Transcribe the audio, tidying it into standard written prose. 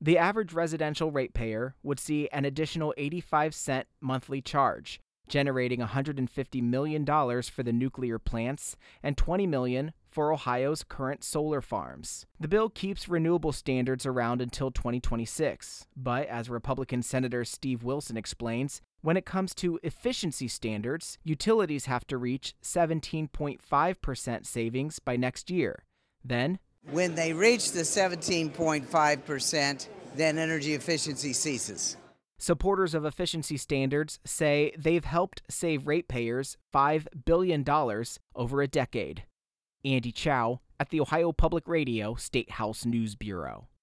The average residential ratepayer would see an additional 85-cent monthly charge, generating $150 million for the nuclear plants and $20 million for Ohio's current solar farms. The bill keeps renewable standards around until 2026, but as Republican Senator Steve Wilson explains, when it comes to efficiency standards, utilities have to reach 17.5% savings by next year. Then, when they reach the 17.5%, then energy efficiency ceases. Supporters of efficiency standards say they've helped save ratepayers $5 billion over a decade. Andy Chow at the Ohio Public Radio State House News Bureau.